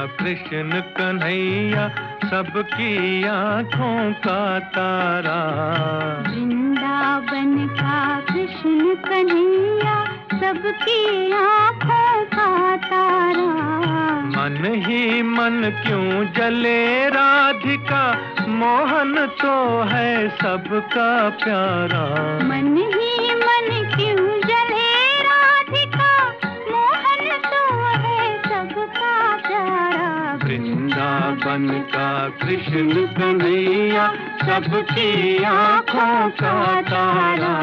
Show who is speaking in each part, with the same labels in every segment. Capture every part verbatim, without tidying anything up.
Speaker 1: कृष्ण कन्हैया सबकी आँखों का तारा।
Speaker 2: वृंदावन का कृष्ण कन्हैया सबकी आँखों का तारा।
Speaker 1: मन ही मन क्यों जले राधिका, मोहन तो है सबका प्यारा।
Speaker 2: मन ही मन क्यों जले राधिका, मोहन तो है सबका प्यारा।
Speaker 1: वृंदावन का कृष्ण कन्हैया सबकी आँखों का तारा।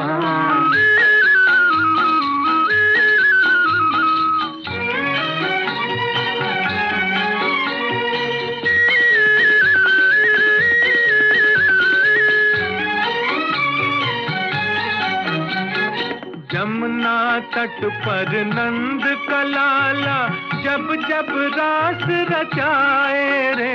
Speaker 1: जमुना तट पर नंद का लाला जब जब रास रचाए रे।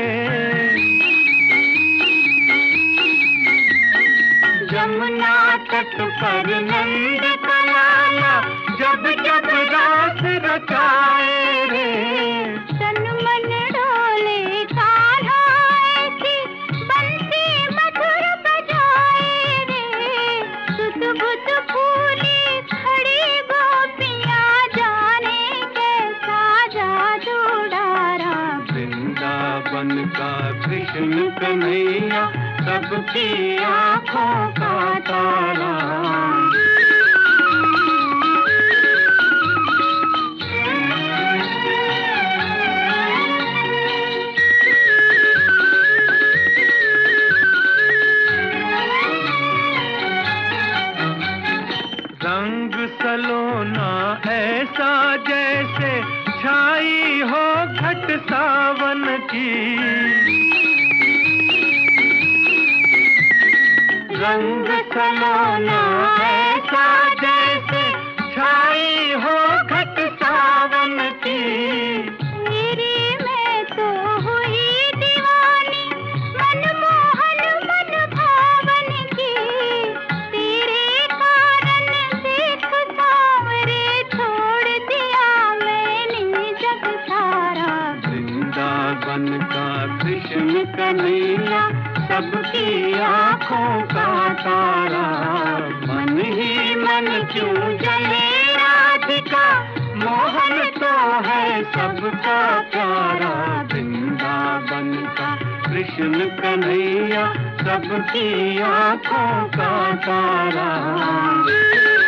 Speaker 2: जमुना तट पर नंद का लाला
Speaker 1: जब जब रास रचाए रे।
Speaker 2: तन मन डोले कान्हा ऐसी बंसी मधुर बजाए रे। सुध बुध फूली खड़ी गोपियाँ जाने कैसा जादू डारा।
Speaker 1: वृंदावन का कृष्ण कन्हैया सबकी आँखों का तारा। रंग सलोना ऐसा जैसे छाई हो घट सावन की। रंग सलोना ऐसा जैसे छाई हो घट सावन की।
Speaker 2: तेरी मैं तो हुई दीवानी, मनमोहन मन भावन की। तेरे कारण देख सांवरे छोड़ दिया मैंने जग सारा।
Speaker 1: वृंदावन का कृष्ण कन्हैया सबकी आँखों का तारा। मन ही मन क्यों जले राधिका, मोहन तो है सबका प्यारा। वृंदावन का कृष्ण कन्हैया सबकी आँखों का तारा।